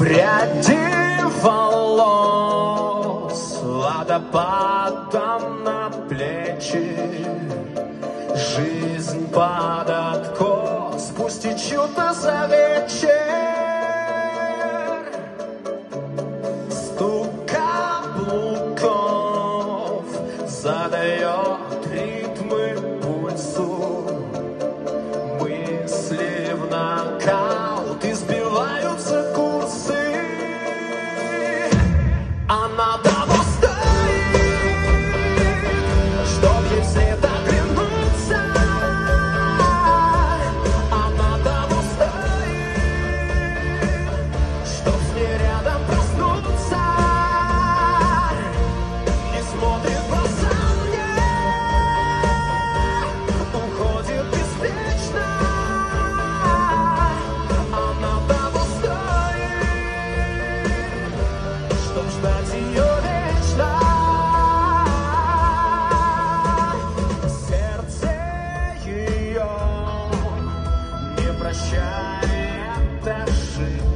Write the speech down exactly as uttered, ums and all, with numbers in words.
Пряди волос водопадом на плечи, жизнь под откос, пусть течет за вечер. Стук каблуков задает ритмы пульсу, мысли в нокаут избиваются курсы. Она того стоит, чтоб ей вслед оглянуться. Она того стоит, чтоб с ней рядом проснуться. Не смотрит в глаза мне, уходит беспечно. Она того стоит, чтоб ждать ее вечно. Сердце ее не прощает ошибок.